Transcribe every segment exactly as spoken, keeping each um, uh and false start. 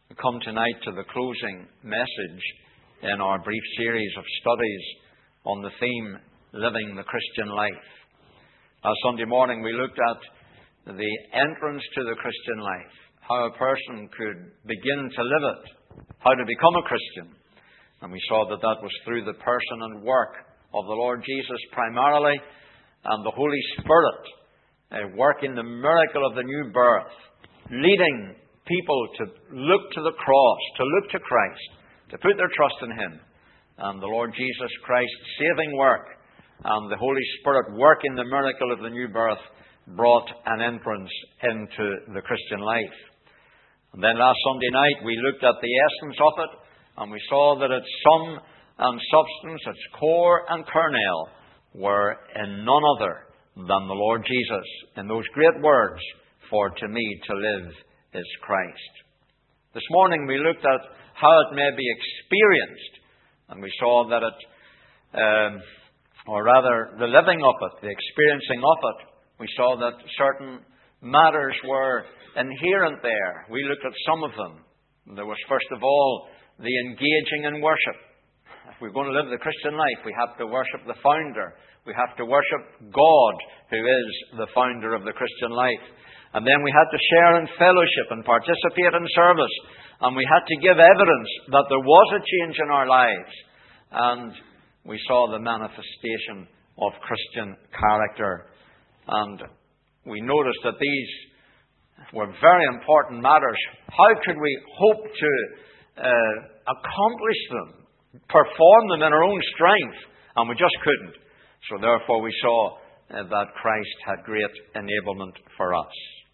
We come tonight to the closing message in our brief series of studies on the theme, Living the Christian Life. Last Sunday morning we looked at the entrance to the Christian life, how a person could begin to live it, how to become a Christian. And we saw that that was through the person and work of the Lord Jesus primarily, and the Holy Spirit uh, working the miracle of the new birth, leading people to look to the cross, to look to Christ, to put their trust in Him. And the Lord Jesus Christ's saving work and the Holy Spirit working the miracle of the new birth brought an entrance into the Christian life. And then last Sunday night we looked at the essence of it, and we saw that its sum and substance, its core and kernel, were in none other than the Lord Jesus, in those great words, "For to me to live is Christ." This morning we looked at how it may be experienced, and we saw that it, um, or rather the living of it, the experiencing of it, we saw that certain matters were inherent there. We looked at some of them. There was first of all the engaging in worship. If we're going to live the Christian life, we have to worship the founder. We have to worship God, who is the founder of the Christian life. And then we had to share in fellowship and participate in service. And we had to give evidence that there was a change in our lives. And we saw the manifestation of Christian character. And we noticed that these were very important matters. How could we hope to uh, accomplish them, perform them in our own strength? And we just couldn't. So therefore we saw uh, that Christ had great enablement for us.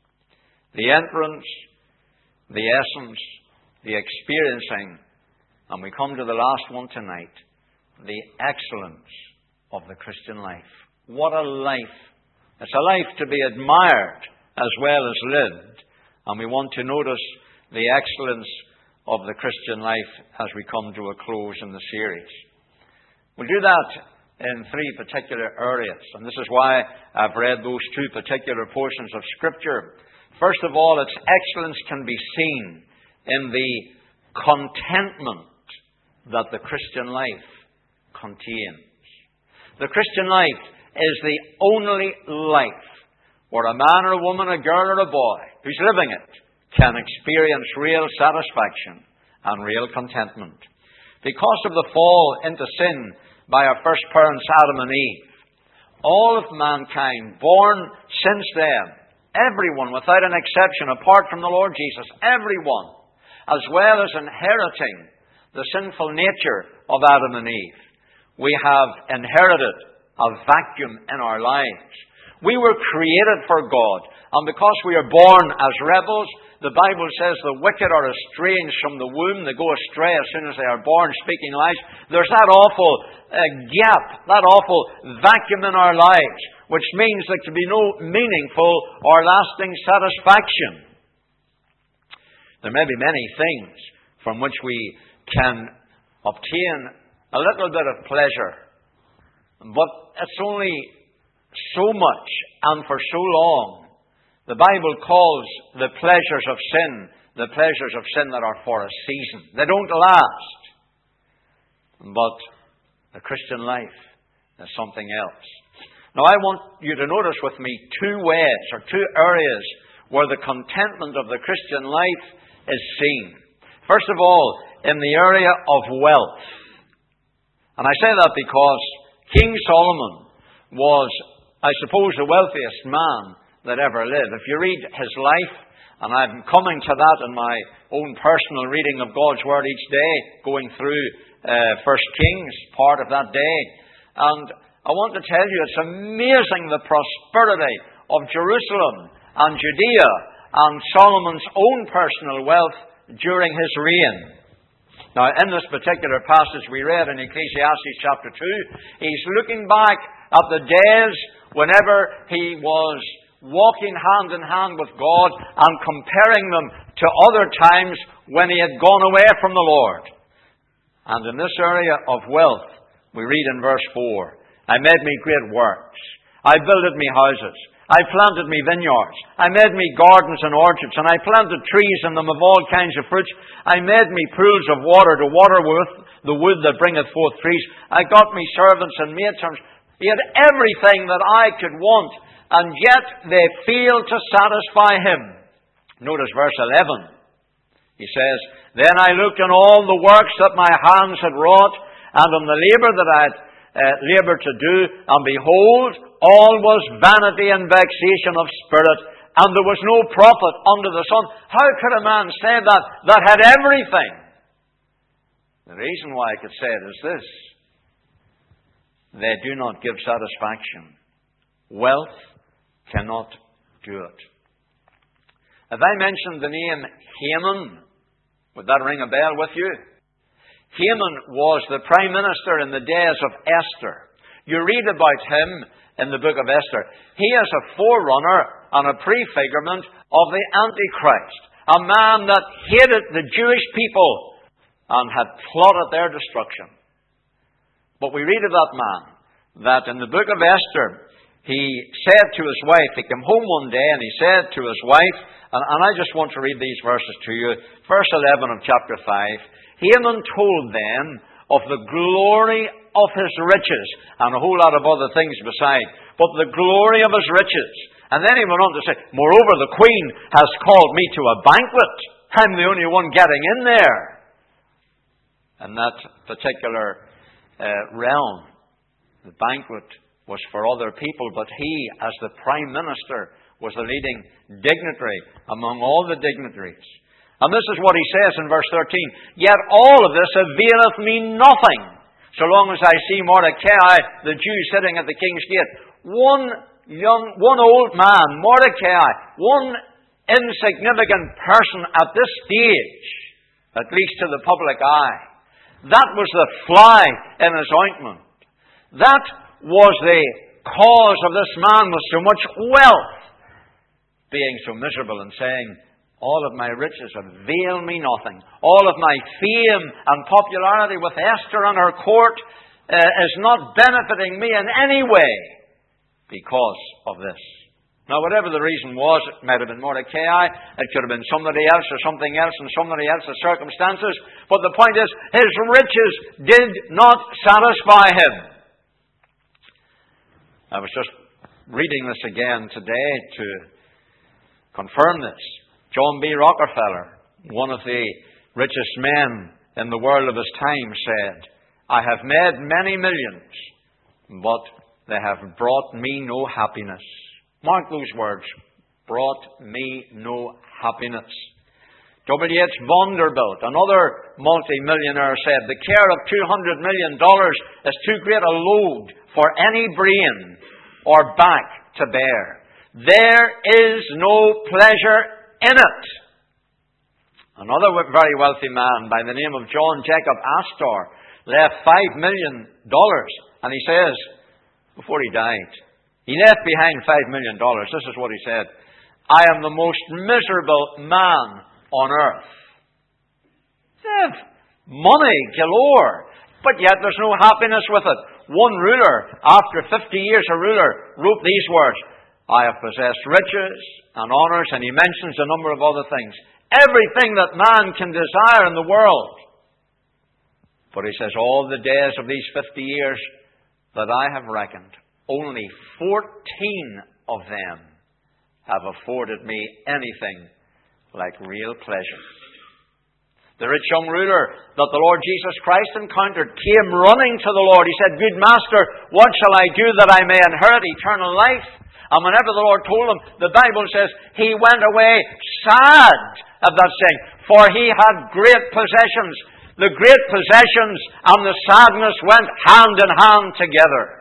The entrance, the essence, the experiencing, and we come to the last one tonight, the excellence of the Christian life. What a life! It's a life to be admired as well as lived. And we want to notice the excellence of the Christian life as we come to a close in the series. We'll do that in three particular areas. And this is why I've read those two particular portions of Scripture. First of all, its excellence can be seen in the contentment that the Christian life contains. The Christian life is the only life where a man or a woman, a girl or a boy who's living it can experience real satisfaction and real contentment. Because of the fall into sin by our first parents, Adam and Eve, all of mankind born since then, everyone, without an exception, apart from the Lord Jesus, everyone, as well as inheriting the sinful nature of Adam and Eve, we have inherited a vacuum in our lives. We were created for God, and because we are born as rebels, the Bible says the wicked are estranged from the womb. They go astray as soon as they are born, speaking lies. There's that awful uh, gap, that awful vacuum in our lives, which means there can be no meaningful or lasting satisfaction. There may be many things from which we can obtain a little bit of pleasure, but it's only so much and for so long. The Bible calls the pleasures of sin the pleasures of sin that are for a season. They don't last. But the Christian life is something else. Now I want you to notice with me two ways or two areas where the contentment of the Christian life is seen. First of all, in the area of wealth. And I say that because King Solomon was, I suppose, the wealthiest man that ever lived. If you read his life, and I'm coming to that in my own personal reading of God's Word each day, going through uh, First Kings, part of that day, and I want to tell you, it's amazing the prosperity of Jerusalem and Judea and Solomon's own personal wealth during his reign. Now, in this particular passage we read in Ecclesiastes chapter two, he's looking back at the days whenever he was walking hand in hand with God and comparing them to other times when he had gone away from the Lord. And in this area of wealth, we read in verse four, I made me great works. I builded me houses. I planted me vineyards. I made me gardens and orchards, and I planted trees in them of all kinds of fruits. I made me pools of water to water with the wood that bringeth forth trees. I got me servants and maidservants. He had everything that I could want, and yet they failed to satisfy him. Notice verse eleven. He says, Then I looked on all the works that my hands had wrought, and on the labour that I had uh, laboured to do, and behold, all was vanity and vexation of spirit, and there was no profit under the sun. How could a man say that, that had everything? The reason why I could say it is this. They do not give satisfaction. Wealth cannot do it. Have I mentioned the name Haman? Would that ring a bell with you? Haman was the prime minister in the days of Esther. You read about him in the book of Esther. He is a forerunner and a prefigurement of the Antichrist, a man that hated the Jewish people and had plotted their destruction. But we read of that man, that in the book of Esther, he said to his wife, he came home one day and he said to his wife, and, and I just want to read these verses to you, verse eleven of chapter five, Haman told them of the glory of his riches, and a whole lot of other things beside, but the glory of his riches. And then he went on to say, Moreover, the queen has called me to a banquet. I'm the only one getting in there. In that particular uh, realm, the banquet was for other people, but he, as the prime minister, was the leading dignitary among all the dignitaries. And this is what he says in verse thirteen, Yet all of this availeth me nothing, so long as I see Mordecai, the Jew, sitting at the king's gate. One young, one old man, Mordecai, one insignificant person at this stage, at least to the public eye. That was the fly in his ointment. That was the cause of this man with so much wealth being so miserable and saying, All of my riches avail me nothing. All of my fame and popularity with Esther and her court uh, is not benefiting me in any way because of this. Now, whatever the reason was, it might have been Mordecai, it could have been somebody else or something else and somebody else's circumstances. But the point is, his riches did not satisfy him. I was just reading this again today to confirm this. John B. Rockefeller, one of the richest men in the world of his time, said, I have made many millions, but they have brought me no happiness. Mark those words, brought me no happiness. W H Vanderbilt, another multi-millionaire, said, the care of two hundred million dollars is too great a load for any brain or back to bear. There is no pleasure in it. Another very wealthy man by the name of John Jacob Astor left five million dollars. And he says, before he died, he left behind five million dollars. This is what he said. I am the most miserable man on earth. They have money galore, but yet there's no happiness with it. One ruler, after fifty years a ruler, wrote these words, I have possessed riches and honours, and he mentions a number of other things. Everything that man can desire in the world. But he says, all the days of these fifty years that I have reckoned, only fourteen of them have afforded me anything like real pleasure. The rich young ruler that the Lord Jesus Christ encountered came running to the Lord. He said, Good Master, what shall I do that I may inherit eternal life? And whenever the Lord told him, the Bible says, he went away sad at that saying, for he had great possessions. The great possessions and the sadness went hand in hand together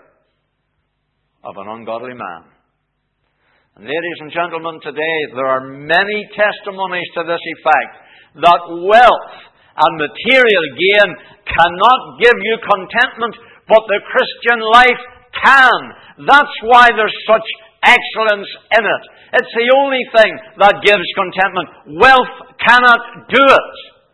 of an ungodly man. And ladies and gentlemen, today there are many testimonies to this effect, that wealth and material gain cannot give you contentment, but the Christian life can. That's why there's such excellence in it. It's the only thing that gives contentment. Wealth cannot do it.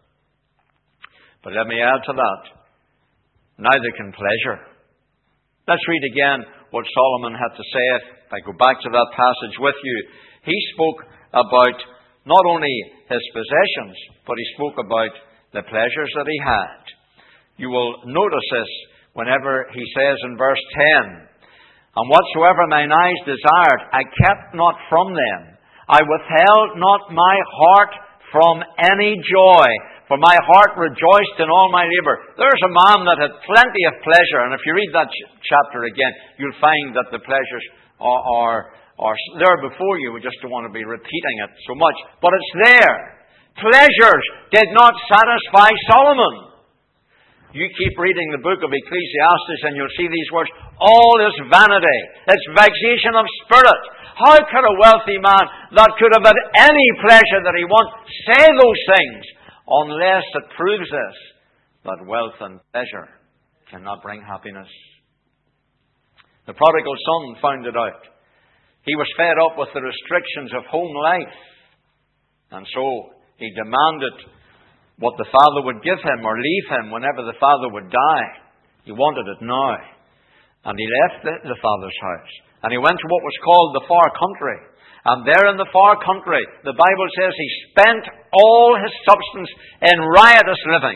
But let me add to that, neither can pleasure. Let's read again what Solomon had to say If I go back to that passage with you, he spoke about not only his possessions, but he spoke about the pleasures that he had. You will notice this whenever he says in verse ten, "And whatsoever mine eyes desired, I kept not from them. I withheld not my heart from any joy, for my heart rejoiced in all my labour." There's a man that had plenty of pleasure, and if you read that ch- chapter again, you'll find that the pleasures are, are, are there before you. We just don't want to be repeating it so much. But it's there. Pleasures did not satisfy Solomon. You keep reading the book of Ecclesiastes and you'll see these words, "All is vanity. It's vexation of spirit." How could a wealthy man that could have had any pleasure that he wants say those things, unless it proves this, that wealth and pleasure cannot bring happiness? The prodigal son found it out. He was fed up with the restrictions of home life, and so he demanded what the father would give him or leave him whenever the father would die. He wanted it now. And he left the, the father's house. And he went to what was called the far country. And there in the far country, the Bible says he spent all his substance in riotous living.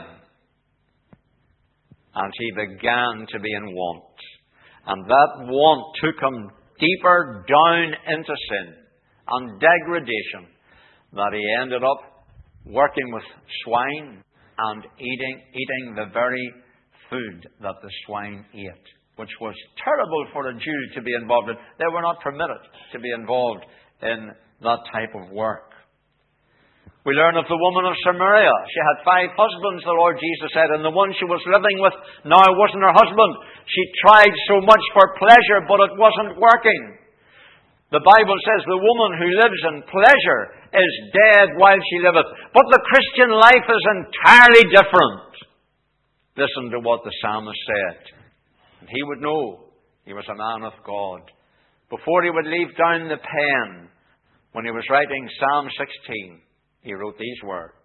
And he began to be in want. And that want took him deeper down into sin and degradation, that he ended up working with swine and eating, eating the very food that the swine ate, which was terrible for a Jew to be involved in. They were not permitted to be involved in that type of work. We learn of the woman of Samaria. She had five husbands, the Lord Jesus said, and the one she was living with now wasn't her husband. She tried so much for pleasure, but it wasn't working. The Bible says the woman who lives in pleasure is dead while she liveth. But the Christian life is entirely different. Listen to what the psalmist said. And he would know he was a man of God. Before he would leave down the pen, when he was writing Psalm sixteen, he wrote these words,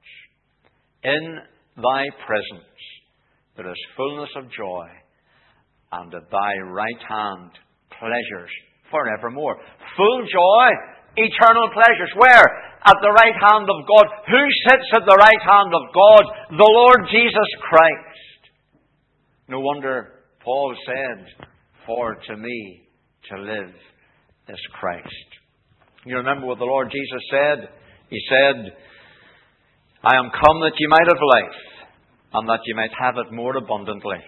"In thy presence there is fullness of joy, and at thy right hand pleasures forevermore." Full joy, eternal pleasures. Where? At the right hand of God. Who sits at the right hand of God? The Lord Jesus Christ. No wonder Paul said, "For to me to live is Christ." You remember what the Lord Jesus said? He said, "I am come that ye might have life, and that ye might have it more abundantly."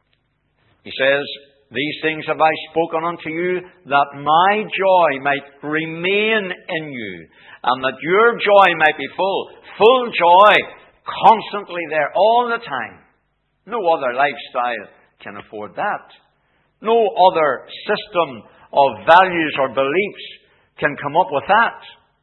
He says, "These things have I spoken unto you, that my joy might remain in you, and that your joy might be full." Full joy, constantly there, all the time. No other lifestyle can afford that. No other system of values or beliefs can come up with that.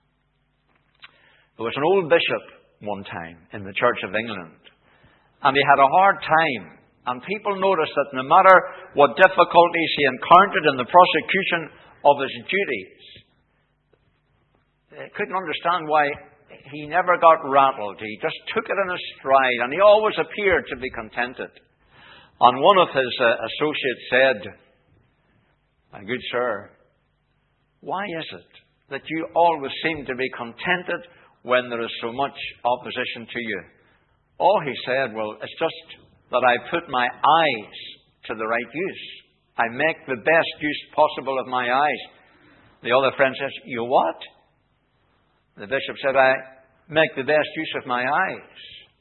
There was an old bishop one time in the Church of England, and he had a hard time. And people noticed that no matter what difficulties he encountered in the prosecution of his duties, they couldn't understand why he never got rattled. He just took it in his stride, and he always appeared to be contented. And one of his uh, associates said, "My good sir, why is it that you always seem to be contented when there is so much opposition to you?" Oh, he said, "Well, it's just that I put my eyes to the right use. I make the best use possible of my eyes." The other friend says, "You what?" The bishop said, "I make the best use of my eyes."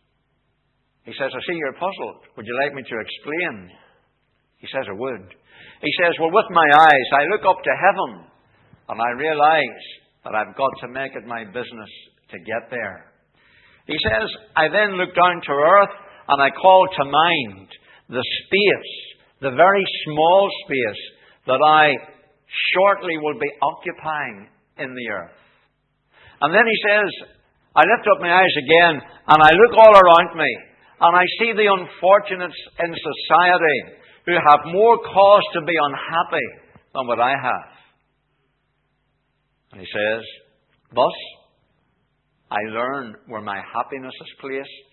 He says, "I see you're puzzled. Would you like me to explain?" He says, "I would." He says, "Well, with my eyes, I look up to heaven, and I realize that I've got to make it my business to get there." He says, "I then look down to earth, and I call to mind the space, the very small space that I shortly will be occupying in the earth." And then he says, "I lift up my eyes again, and I look all around me, and I see the unfortunates in society who have more cause to be unhappy than what I have." And he says, "Thus, I learn where my happiness is placed.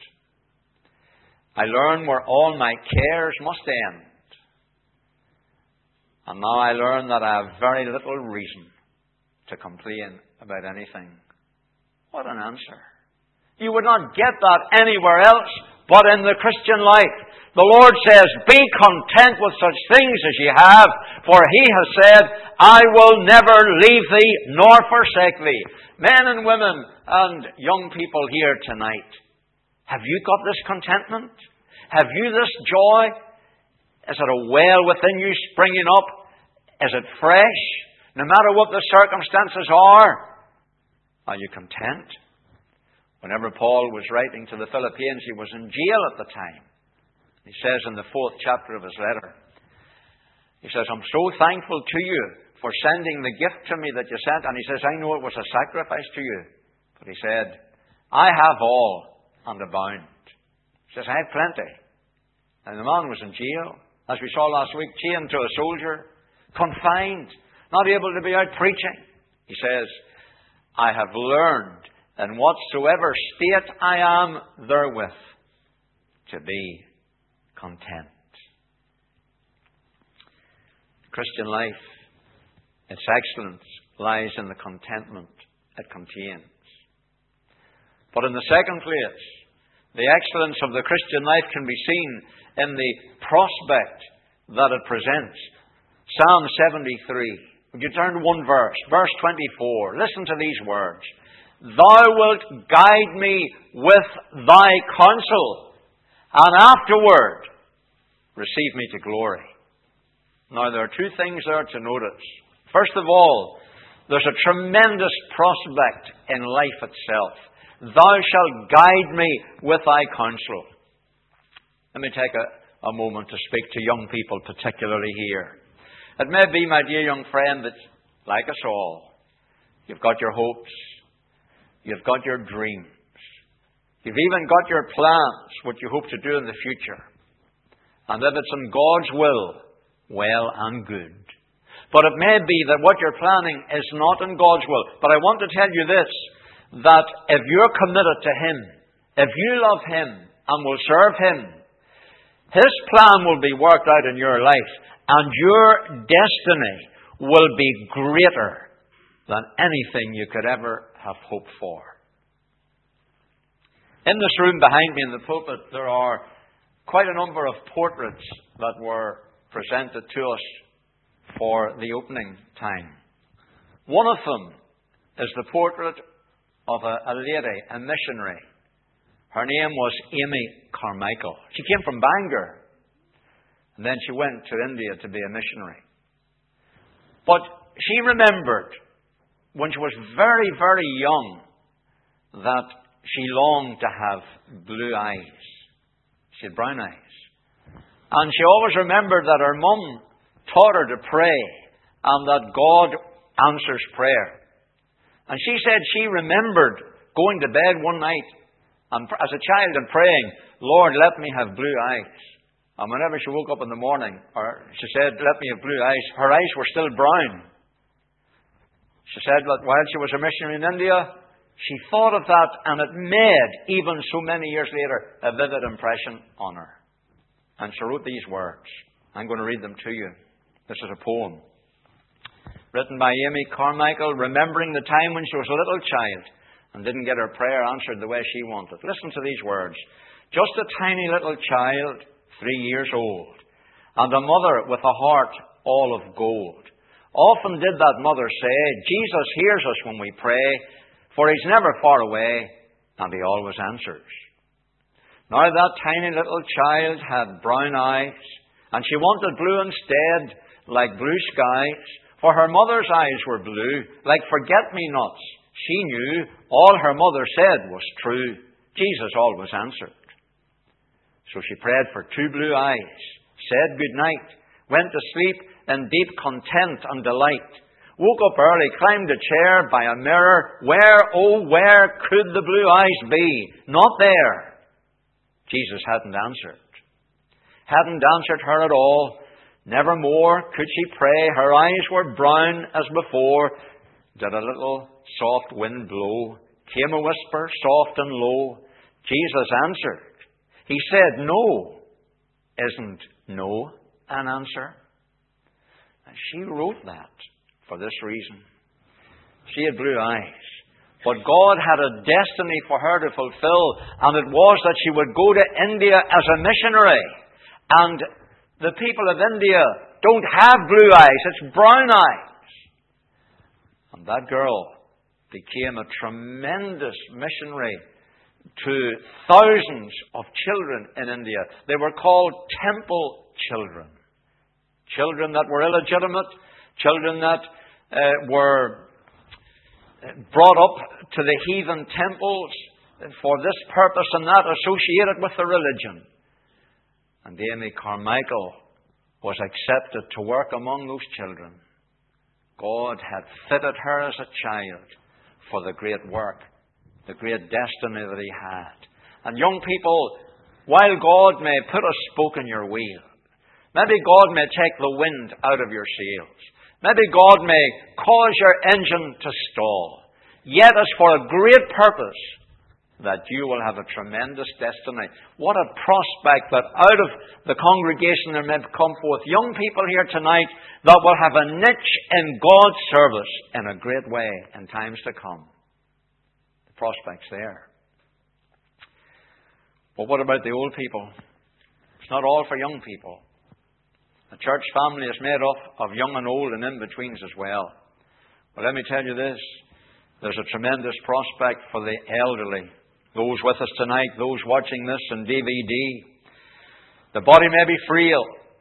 I learn where all my cares must end. And now I learn that I have very little reason to complain about anything. What an answer. You would not get that anywhere else but in the Christian life. The Lord says, be content with such things as ye have, for He has said, I will never leave thee nor forsake thee. Men and women and young people here tonight, have you got this contentment? Have you this joy? Is it a well within you springing up? Is it fresh? No matter what the circumstances are, are you content? Whenever Paul was writing to the Philippians, he was in jail at the time. He says in the fourth chapter of his letter, he says, I'm so thankful to you for sending the gift to me that you sent. And he says, I know it was a sacrifice to you. But he said, I have all and abound. He says, I have plenty. And the man was in jail, as we saw last week, chained to a soldier, confined, not able to be out preaching. He says, I have learned in whatsoever state I am therewith to be content. Christian life, its excellence lies in the contentment it contains. But in the second place, the excellence of the Christian life can be seen in the prospect that it presents. Psalm seventy-three. Would you turn to one verse? Verse twenty-four. Listen to these words. Thou wilt guide me with thy counsel, and afterward receive me to glory. Now, there are two things there to notice. First of all, there's a tremendous prospect in life itself. Thou shalt guide me with thy counsel. Let me take a, a moment to speak to young people, particularly here. It may be, my dear young friend, that, like us all, you've got your hopes, you've got your dreams, you've even got your plans, what you hope to do in the future. And if it's in God's will, well and good. But it may be that what you're planning is not in God's will. But I want to tell you this, that if you're committed to Him, if you love Him and will serve Him, His plan will be worked out in your life, and your destiny will be greater than anything you could ever have hoped for. In this room behind me in the pulpit, there are quite a number of portraits that were presented to us for the opening time. One of them is the portrait of a, a lady, a missionary. Her name was Amy Carmichael. She came from Bangor, and then she went to India to be a missionary. But she remembered when she was very, very young that she longed to have blue eyes. She had brown eyes. And she always remembered that her mum taught her to pray and that God answers prayer. And she said she remembered going to bed one night and, as a child and praying, Lord, let me have blue eyes. And whenever she woke up in the morning, or she said, let me have blue eyes, her eyes were still brown. She said that while she was a missionary in India, she thought of that, and it made, even so many years later, a vivid impression on her. And she wrote these words. I'm going to read them to you. This is a poem written by Amy Carmichael, remembering the time when she was a little child and didn't get her prayer answered the way she wanted. Listen to these words. Just a tiny little child, three years old, and a mother with a heart all of gold. Often did that mother say, Jesus hears us when we pray, for He's never far away, and He always answers. Now that tiny little child had brown eyes, and she wanted blue instead, like blue skies, for her mother's eyes were blue, like forget-me-nots. She knew all her mother said was true. Jesus always answered. So she prayed for two blue eyes, said good night, went to sleep in deep content and delight, woke up early, climbed a chair by a mirror. Where, oh, where could the blue eyes be? Not there. Jesus hadn't answered. Hadn't answered her at all. Nevermore could she pray. Her eyes were brown as before. Did a little soft wind blow? Came a whisper, soft and low. Jesus answered. He said, no. Isn't no an answer? And she wrote that for this reason. She had blue eyes. But God had a destiny for her to fulfill, and it was that she would go to India as a missionary. And the people of India don't have blue eyes, it's brown eyes. And that girl became a tremendous missionary to thousands of children in India. They were called temple children. Children that were illegitimate, children that uh, were brought up to the heathen temples for this purpose and that, associated with the religion. And Amy Carmichael was accepted to work among those children. God had fitted her as a child for the great work, the great destiny that He had. And young people, while God may put a spoke in your wheel, maybe God may take the wind out of your sails, maybe God may cause your engine to stall, yet it's for a great purpose that you will have a tremendous destiny. What a prospect that out of the congregation there may come forth young people here tonight that will have a niche in God's service in a great way in times to come. The prospect's there. But what about the old people? It's not all for young people. The church family is made up of young and old and in-betweens as well. But let me tell you this. There's a tremendous prospect for the elderly. Those with us tonight, those watching this on D V D. The body may be frail.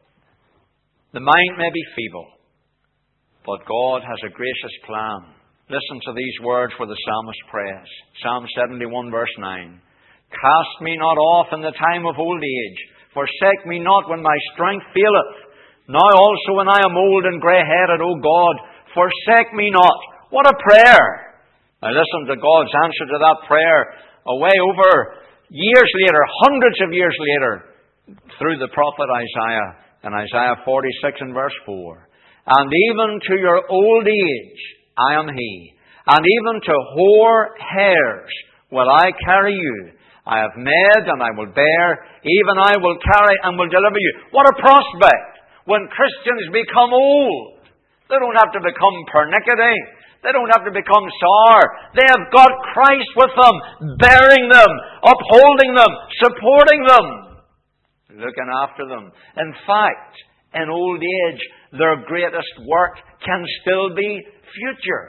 The mind may be feeble. But God has a gracious plan. Listen to these words where the psalmist prays. Psalm seventy-one verse nine. Cast me not off in the time of old age. Forsake me not when my strength faileth. Now also when I am old and grey-headed, O God, forsake me not. What a prayer! Now listen to God's answer to that prayer away over years later, hundreds of years later, through the prophet Isaiah, in Isaiah forty-six and verse four. And even to your old age I am He, and even to hoar hairs will I carry you. I have made and I will bear, even I will carry and will deliver you. What a prospect when Christians become old. They don't have to become pernickety. They don't have to become sour. They have got Christ with them, bearing them, upholding them, supporting them, looking after them. In fact, in old age, their greatest work can still be future.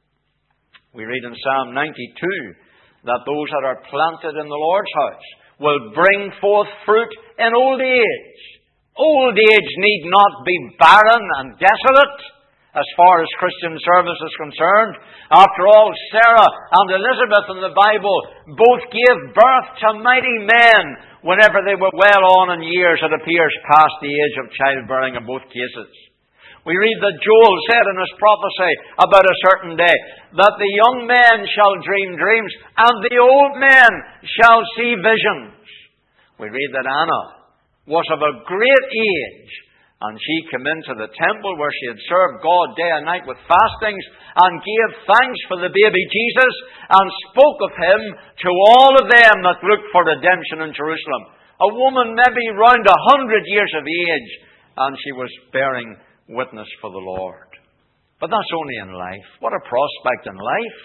We read in Psalm ninety-two that those that are planted in the Lord's house will bring forth fruit in old age. Old age need not be barren and desolate as far as Christian service is concerned. After all, Sarah and Elizabeth in the Bible both gave birth to mighty men whenever they were well on in years, it appears, past the age of childbearing in both cases. We read that Joel said in his prophecy about a certain day that the young men shall dream dreams and the old men shall see visions. We read that Anna was of a great age, and she came into the temple where she had served God day and night with fastings and gave thanks for the baby Jesus and spoke of Him to all of them that looked for redemption in Jerusalem. A woman maybe round a hundred years of age, and she was bearing witness for the Lord. But that's only in life. What a prospect in life.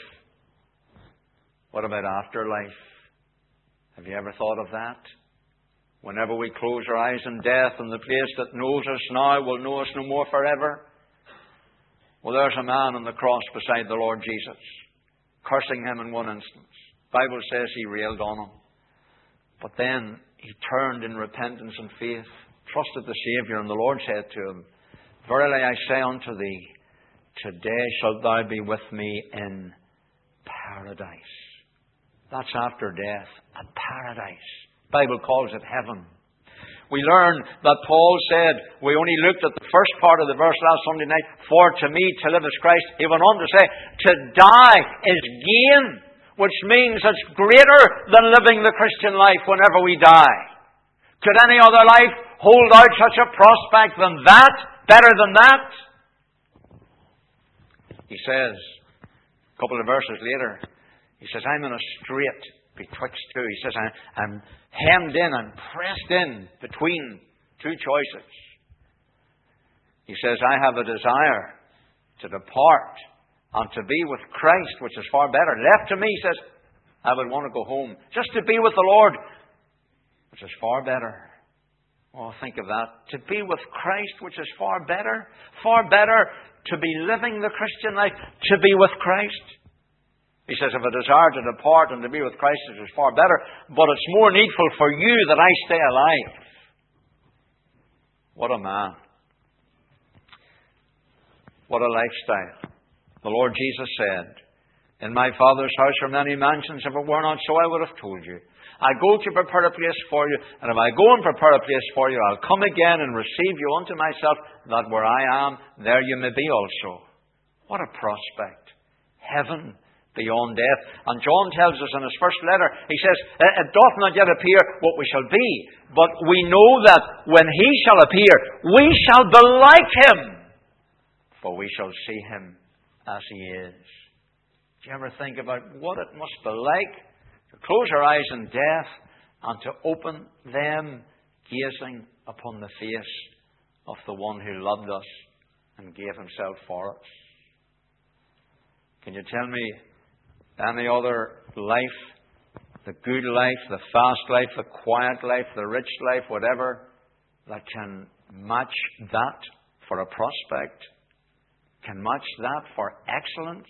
What about afterlife? Have you ever thought of that? Whenever we close our eyes in death, and the place that knows us now will know us no more forever. Well, there's a man on the cross beside the Lord Jesus, cursing Him in one instance. The Bible says he railed on Him. But then he turned in repentance and faith, trusted the Saviour, and the Lord said to him, Verily I say unto thee, today shalt thou be with me in paradise. That's after death, a paradise. The Bible calls it heaven. We learn that Paul said, we only looked at the first part of the verse last Sunday night, for to me to live is Christ. He went on to say, to die is gain, which means it's greater than living the Christian life whenever we die. Could any other life hold out such a prospect than that? Better than that? He says, a couple of verses later, he says, I'm in a strait betwixt two. He says, I'm hemmed in and pressed in between two choices. He says, I have a desire to depart and to be with Christ, which is far better. Left to me, he says, I would want to go home just to be with the Lord, which is far better. Oh, think of that. To be with Christ, which is far better. Far better to be living the Christian life, to be with Christ. He says, if I desire to depart and to be with Christ, it is far better. But it's more needful for you that I stay alive. What a man. What a lifestyle. The Lord Jesus said, in my Father's house are many mansions. If it were not so, I would have told you. I go to prepare a place for you, and if I go and prepare a place for you, I'll come again and receive you unto myself, that where I am, there you may be also. What a prospect. Heaven beyond death. And John tells us in his first letter, he says, it doth not yet appear what we shall be, but we know that when he shall appear, we shall be like him, for we shall see him as he is. Do you ever think about what it must be like to close our eyes in death and to open them gazing upon the face of the one who loved us and gave himself for us? Can you tell me any other life, the good life, the fast life, the quiet life, the rich life, whatever, that can match that for a prospect? Can match that for excellence?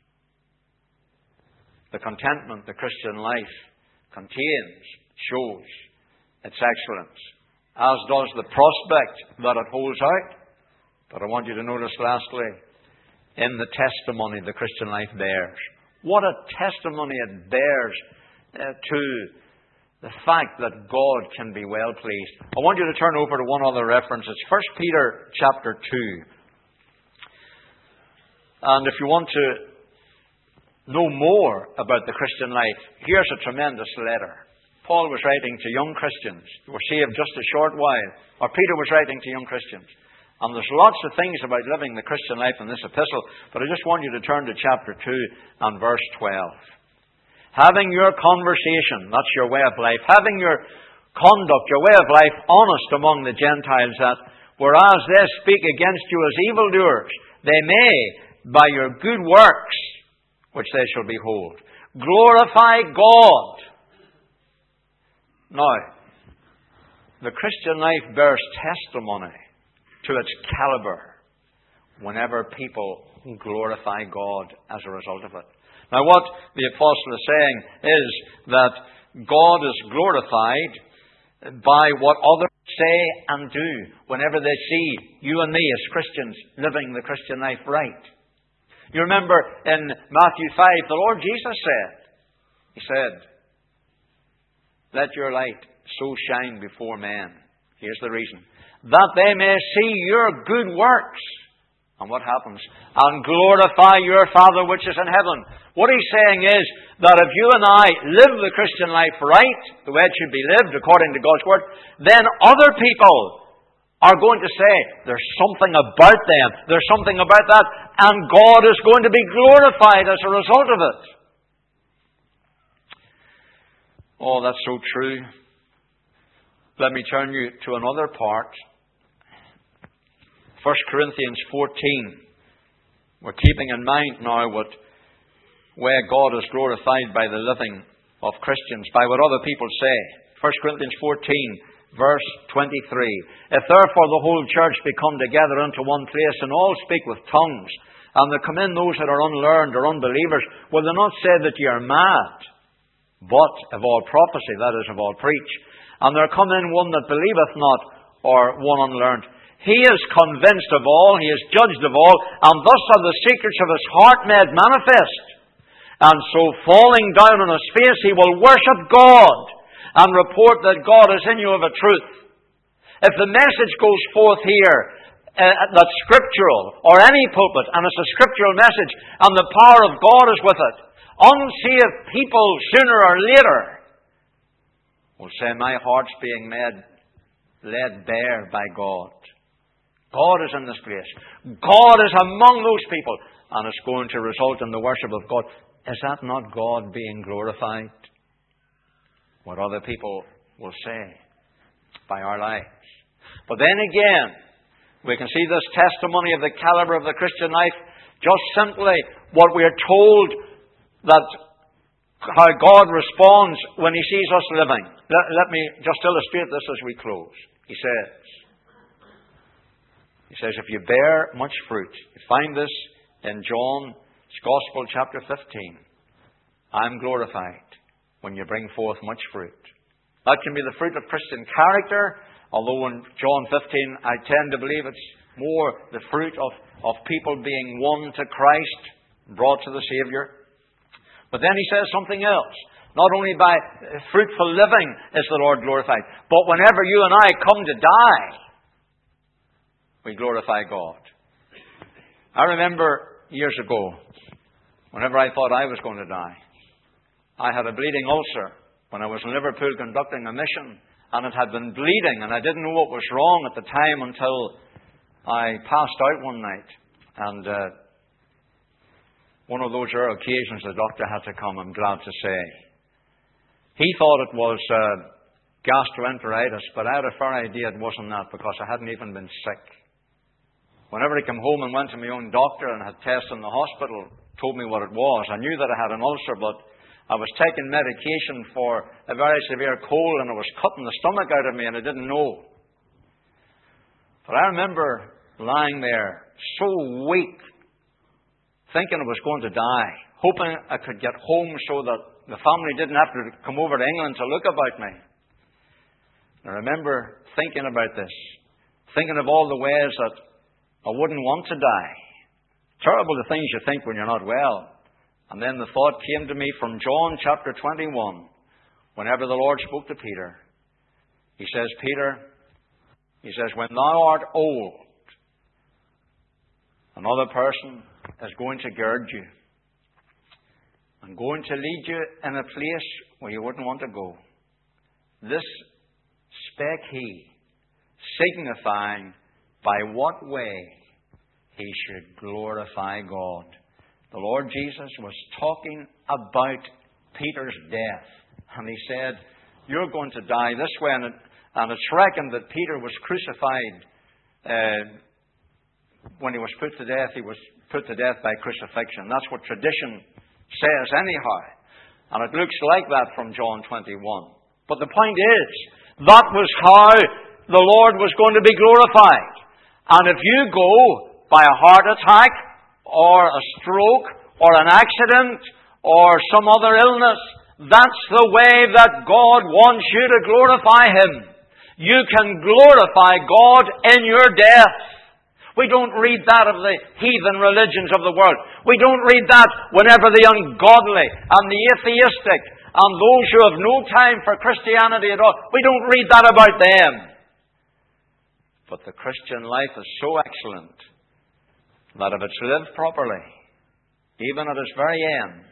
The contentment the Christian life contains shows its excellence, as does the prospect that it holds out. But I want you to notice lastly, in the testimony the Christian life bears. What a testimony it bears uh, to the fact that God can be well pleased. I want you to turn over to one other reference. It's First Peter chapter two. And if you want to know more about the Christian life, here's a tremendous letter. Paul was writing to young Christians who were saved just a short while, or Peter was writing to young Christians. And there's lots of things about living the Christian life in this epistle, but I just want you to turn to chapter two and verse twelve. Having your conversation, that's your way of life, having your conduct, your way of life honest among the Gentiles, that whereas they speak against you as evildoers, they may, by your good works, which they shall behold, glorify God. Now, the Christian life bears testimony to its caliber whenever people glorify God as a result of it. Now, what the apostle is saying is that God is glorified by what others say and do whenever they see you and me as Christians living the Christian life right. You remember in Matthew five, the Lord Jesus said, He said, let your light so shine before men. Here's the reason. That they may see your good works. And what happens? And glorify your Father which is in heaven. What He's saying is that if you and I live the Christian life right, the way it should be lived according to God's Word, then other people are going to say, there's something about them, there's something about that, and God is going to be glorified as a result of it. Oh, that's so true. Let me turn you to another part. First Corinthians fourteen. We're keeping in mind now what way God is glorified by the living of Christians, by what other people say. First Corinthians fourteen, verse twenty-three. If therefore the whole church be come together unto one place, and all speak with tongues, and there come in those that are unlearned or unbelievers, will they not say that ye are mad? But of all prophecy, that is, of all preach. And there come in one that believeth not, or one unlearned. He is convinced of all, he is judged of all, and thus are the secrets of his heart made manifest. And so, falling down on his face, he will worship God, and report that God is in you of a truth. If the message goes forth here, uh, that's scriptural, or any pulpit, and it's a scriptural message, and the power of God is with it, unsaved people, sooner or later, will say, my heart's being made, laid bare by God. God is in this place. God is among those people, and it's going to result in the worship of God. Is that not God being glorified? What other people will say by our lives. But then again, We can see this testimony of the caliber of the Christian life just simply what we are told that how God responds when He sees us living. Let, let me just illustrate this as we close. He says, He says, if you bear much fruit, you find this in John's Gospel, chapter fifteen. I'm glorified when you bring forth much fruit. That can be the fruit of Christian character, although in John fifteen, I tend to believe it's more the fruit of, of people being won to Christ, brought to the Saviour. But then He says something else. Not only by fruitful living is the Lord glorified, but whenever you and I come to die, we glorify God. I remember years ago, whenever I thought I was going to die, I had a bleeding ulcer when I was in Liverpool conducting a mission, and it had been bleeding, and I didn't know what was wrong at the time until I passed out one night. And uh, one of those rare occasions the doctor had to come, I'm glad to say. He thought it was uh, gastroenteritis, but I had a fair idea it wasn't that because I hadn't even been sick. Whenever I came home and went to my own doctor and had tests in the hospital, told me what it was, I knew that I had an ulcer, but I was taking medication for a very severe cold and it was cutting the stomach out of me and I didn't know. But I remember lying there so weak, thinking I was going to die, hoping I could get home so that the family didn't have to come over to England to look about me. And I remember thinking about this, thinking of all the ways that I wouldn't want to die. Terrible the things you think when you're not well. And then the thought came to me from John chapter twenty-one, whenever the Lord spoke to Peter. He says, Peter, He says, when thou art old, another person is going to gird you and going to lead you in a place where you wouldn't want to go. This spake He, signifying by what way He should glorify God. The Lord Jesus was talking about Peter's death. And He said, you're going to die this way. And, it, and it's reckoned that Peter was crucified. Uh, when he was put to death, he was put to death by crucifixion. That's what tradition says anyhow. And it looks like that from John twenty-one. But the point is, that was how the Lord was going to be glorified. And if you go by a heart attack, or a stroke, or an accident, or some other illness, that's the way that God wants you to glorify Him. You can glorify God in your death. We don't read that of the heathen religions of the world. We don't read that whenever the ungodly and the atheistic and those who have no time for Christianity at all, we don't read that about them. But the Christian life is so excellent that if it's lived properly, even at its very end,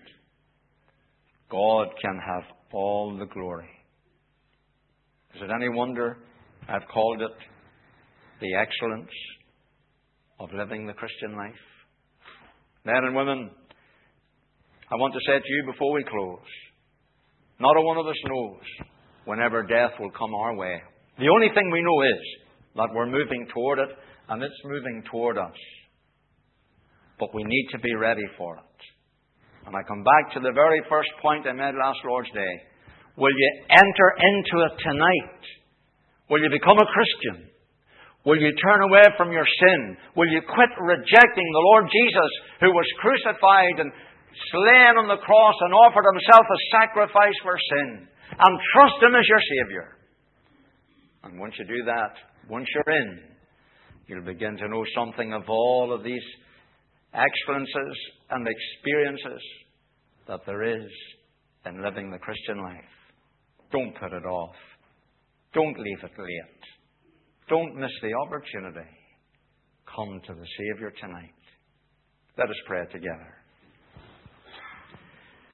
God can have all the glory. Is it any wonder I've called it the excellence of living the Christian life? Men and women, I want to say to you before we close, not a one of us knows whenever death will come our way. The only thing we know is that we're moving toward it, and it's moving toward us. But we need to be ready for it. And I come back to the very first point I made last Lord's Day. Will you enter into it tonight? Will you become a Christian? Will you turn away from your sin? Will you quit rejecting the Lord Jesus, who was crucified and slain on the cross and offered Himself as sacrifice for sin, and trust Him as your Saviour? And once you do that, once you're in, you'll begin to know something of all of these excellences and experiences that there is in living the Christian life. Don't put it off. Don't leave it late. Don't miss the opportunity. Come to the Saviour tonight. Let us pray together.